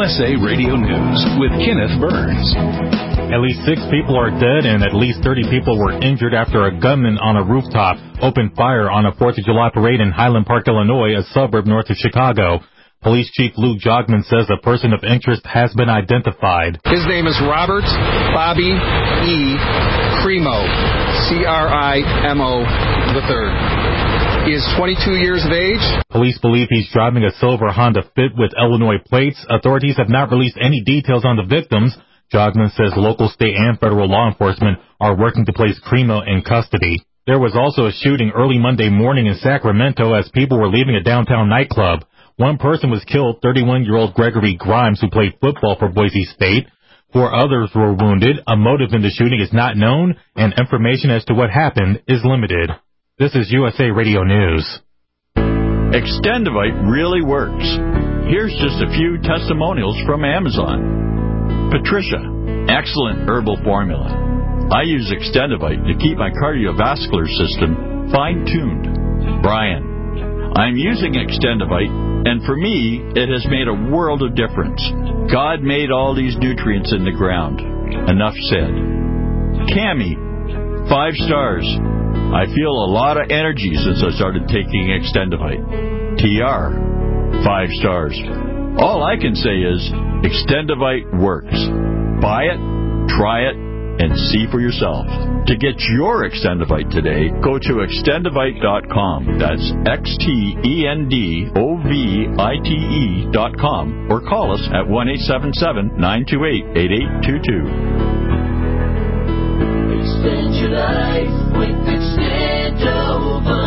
USA Radio News with Kenneth Burns. At least 6 people are dead and at least 30 people were injured after a gunman on a rooftop opened fire on a 4th of July parade in Highland Park, Illinois, a suburb north of Chicago. Police Chief Luke Jogman says a person of interest has been identified. His name is Robert Bobby E. Crimo, C-R-I-M-O III. He is 22 years of age. Police believe he's driving a silver Honda Fit with Illinois plates. Authorities have not released any details on the victims. Jogman says local, state, and federal law enforcement are working to place Crimo in custody. There was also a shooting early Monday morning in Sacramento as people were leaving a downtown nightclub. One person was killed, 31-year-old Gregory Grimes, who played football for Boise State. 4 others were wounded. A motive in the shooting is not known, and information as to what happened is limited. This is USA Radio News. Extendivite really works. Here's just a few testimonials from Amazon. Patricia, excellent herbal formula. I use Extendivite to keep my cardiovascular system fine-tuned. Brian, I'm using Extendivite, and for me, it has made a world of difference. God made all these nutrients in the ground. Enough said. Cammie, 5 stars. I feel a lot of energy since I started taking Extendivite. TR, 5 stars. All I can say is, Extendivite works. Buy it, try it, and see for yourself. To get your Extendivite today, go to extendivite.com. That's XTENDOVITE.com, or call us at 1-877-928-8822. Extend your life with Extendovite.